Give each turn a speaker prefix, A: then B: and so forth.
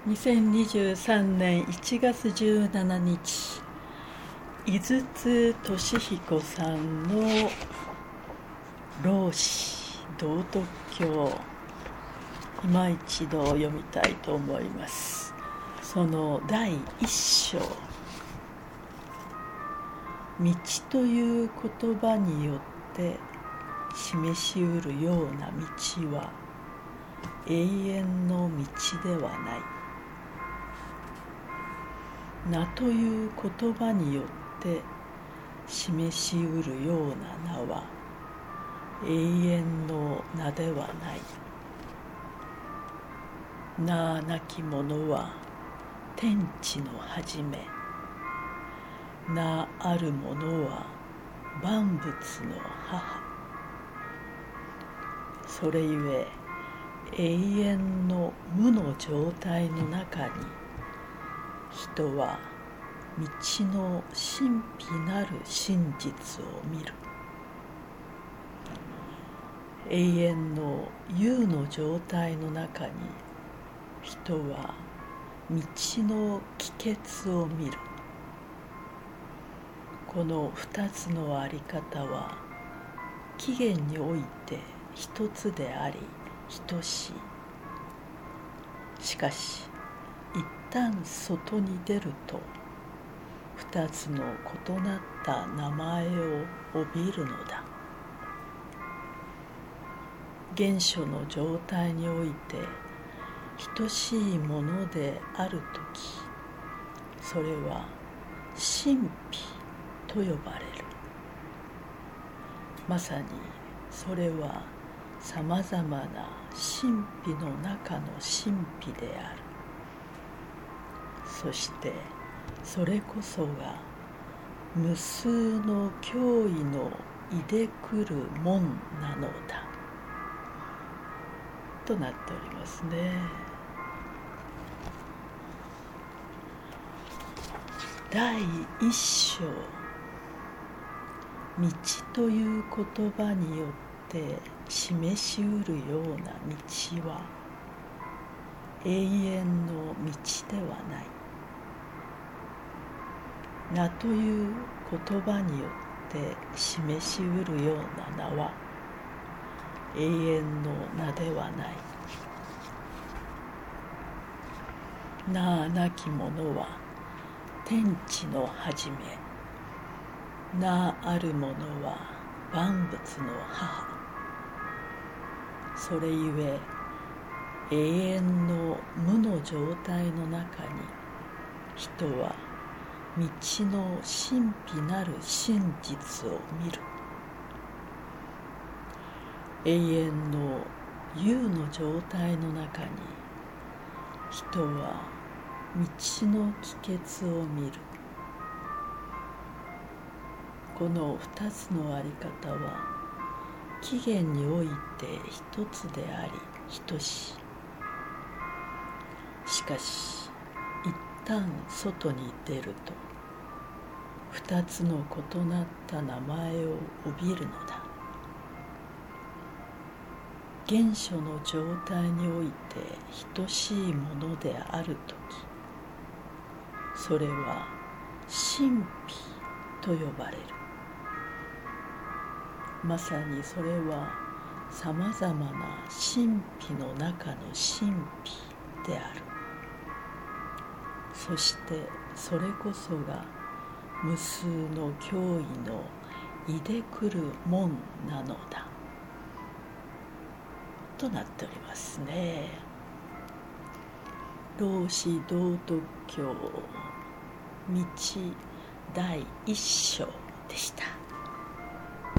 A: 2023年1月17日、井筒俊彦さんの老子道徳経、今一度読みたいと思います。その第一章、道という言葉によって示しうるような道は永遠の道ではない。名という言葉によって示しうるような名は永遠の名ではない。名なきものは天地の始め、名あるものは万物の母。それゆえ永遠の無の状態の中に人は道の神秘なる真実を見る。永遠の有の状態の中に人は道の帰結を見る。この二つのあり方は起源において一つであり等しい。しかし一旦外に出ると二つの異なった名前を帯びるのだ。現象の状態において等しいものであるとき、それは神秘と呼ばれる。まさにそれはさまざまな神秘の中の神秘である。そしてそれこそが無数の脅威のいでくるもんなのだとなっておりますね。第一章、道という言葉によって示しうるような道は永遠の道ではない。名という言葉によって示しうるような名は永遠の名ではない。名なきものは天地の始め、名あるものは万物の母。それゆえ永遠の無の状態の中に人は道の神秘なる真実を見る。永遠の有の状態の中に人は道の帰結を見る。この二つのあり方は起源において一つであり等しい。しかし一旦外に出ると二つの異なった名前を帯びるのだ。現象の状態において等しいものであるとき、それは神秘と呼ばれる。まさにそれはさまざまな神秘の中の神秘である。そしてそれこそが無数の脅威のいでくるもんなのだとなっておりますね。老子道徳経道第一章でした。